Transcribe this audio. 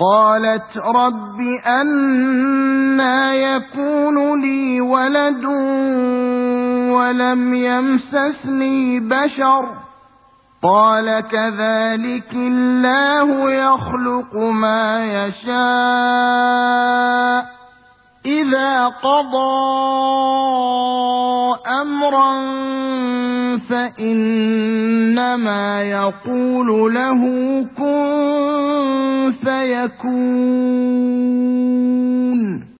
قالت رب أنى يكون لي ولد ولم يمسسني بشر قال كذلك الله يخلق ما يشاء إذا قضى أمرا فإنما يقول له كن فيكون.